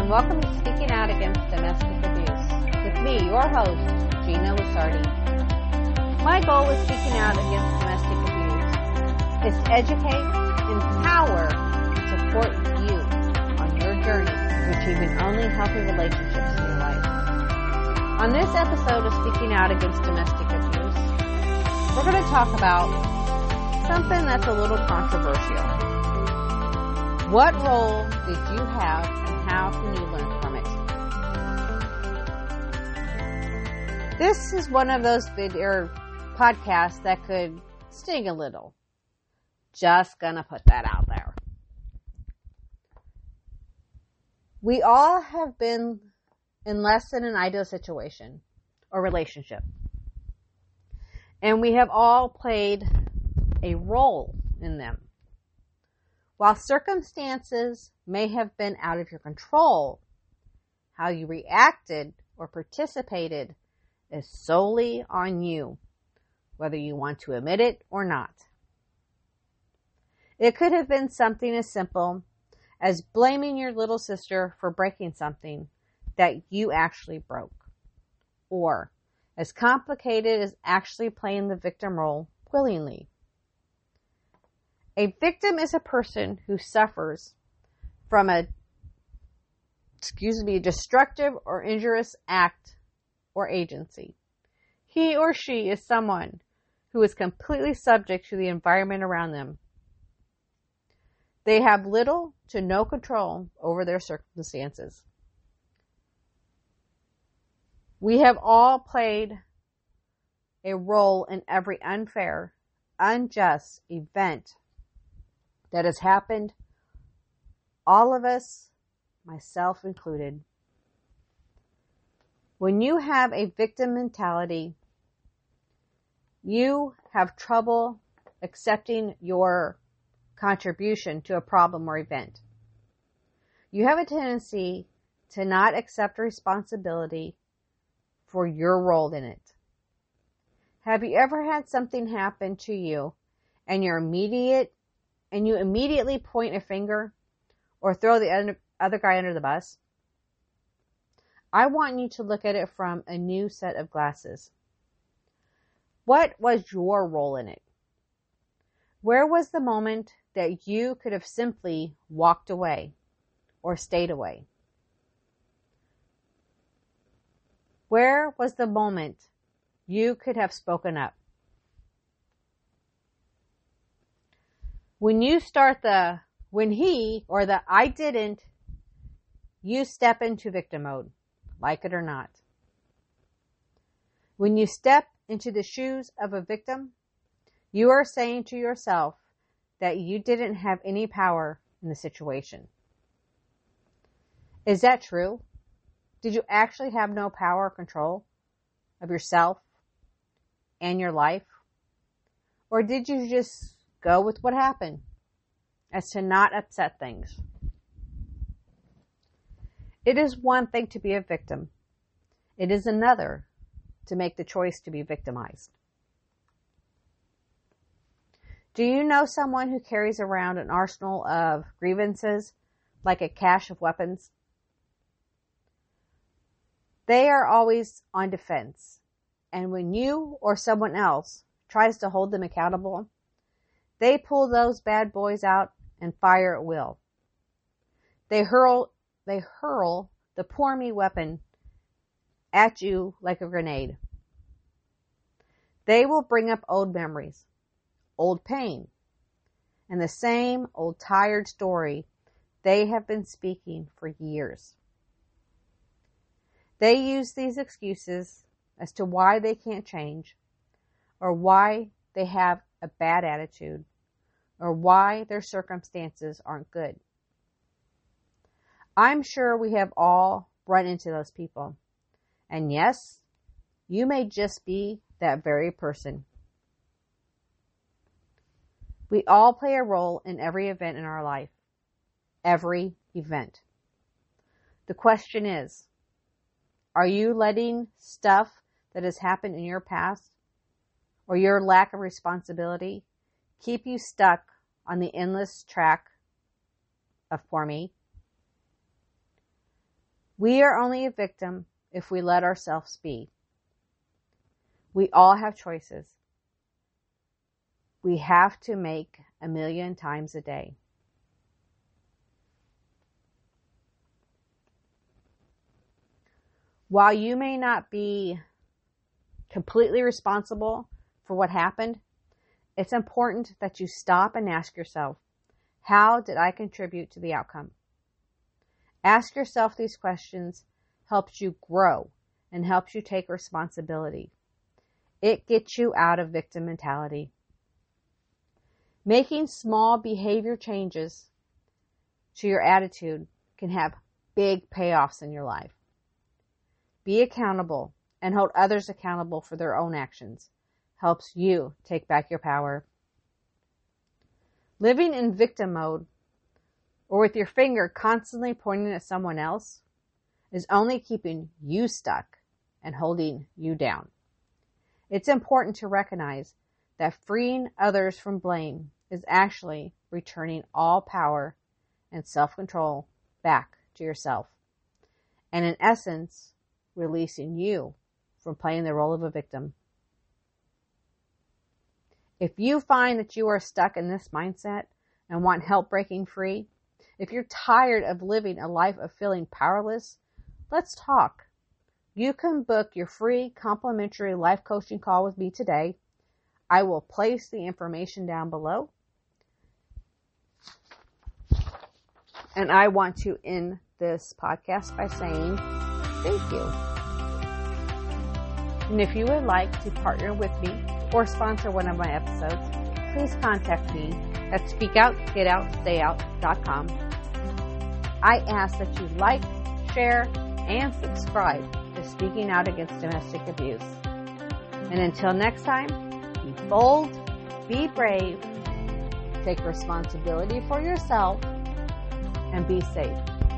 and welcome to Speaking Out Against Domestic Abuse with me, your host, Gina Lusardi. My goal with Speaking Out Against Domestic Abuse is to educate, empower, and support you on your journey to achieving only healthy relationships in your life. On this episode of Speaking Out Against Domestic Abuse, we're going to talk about something that's a little controversial. What role did you have and how can you learn from it? This is one of those podcasts that could sting a little. Just gonna put that out there. We all have been in less than an ideal situation or relationship. And we have all played a role in them. While circumstances may have been out of your control, how you reacted or participated is solely on you, whether you want to admit it or not. It could have been something as simple as blaming your little sister for breaking something that you actually broke, or as complicated as actually playing the victim role willingly. A victim is a person who suffers from a destructive or injurious act or agency. He or she is someone who is completely subject to the environment around them. They have little to no control over their circumstances. We have all played a role in every unfair, unjust event that has happened, all of us, myself included. When you have a victim mentality, you have trouble accepting your contribution to a problem or event. You have a tendency to not accept responsibility for your role in it. Have you ever had something happen to you and you immediately point a finger or throw the other guy under the bus? I want you to look at it from a new set of glasses. What was your role in it? Where was the moment that you could have simply walked away or stayed away? Where was the moment you could have spoken up? When you start when he or the I didn't, you step into victim mode, like it or not. When you step into the shoes of a victim, you are saying to yourself that you didn't have any power in the situation. Is that true? Did you actually have no power or control of yourself and your life? Or did you just go with what happened as to not upset things? It is one thing to be a victim. It is another to make the choice to be victimized. Do you know someone who carries around an arsenal of grievances like a cache of weapons? They are always on defense, and when you or someone else tries to hold them accountable, they pull those bad boys out and fire at will. They hurl the poor me weapon at you like a grenade. They will bring up old memories, old pain, and the same old tired story they have been speaking for years. They use these excuses as to why they can't change, or why they have a bad attitude, or why their circumstances aren't good. I'm sure we have all run into those people. And yes, you may just be that very person. We all play a role in every event in our life. Every event. The question is, are you letting stuff that has happened in your past or your lack of responsibility keep you stuck on the endless track of poor me? We are only a victim if we let ourselves be. We all have choices. We have to make 1,000,000 times a day. While you may not be completely responsible for what happened, it's important that you stop and ask yourself, how did I contribute to the outcome? Ask yourself these questions helps you grow and helps you take responsibility. It gets you out of victim mentality. Making small behavior changes to your attitude can have big payoffs in your life. Be accountable and hold others accountable for their own actions. Helps you take back your power. Living in victim mode or with your finger constantly pointing at someone else is only keeping you stuck and holding you down. It's important to recognize that freeing others from blame is actually returning all power and self-control back to yourself. And in essence, releasing you from playing the role of a victim. If you find that you are stuck in this mindset and want help breaking free, if you're tired of living a life of feeling powerless, let's talk. You can book your free complimentary life coaching call with me today. I will place the information down below. And I want to end this podcast by saying thank you. And if you would like to partner with me or sponsor one of my episodes, please contact me at speakoutgetoutstayout.com. I ask that you like, share, and subscribe to Speaking Out Against Domestic Abuse. And until next time, be bold, be brave, take responsibility for yourself, and be safe.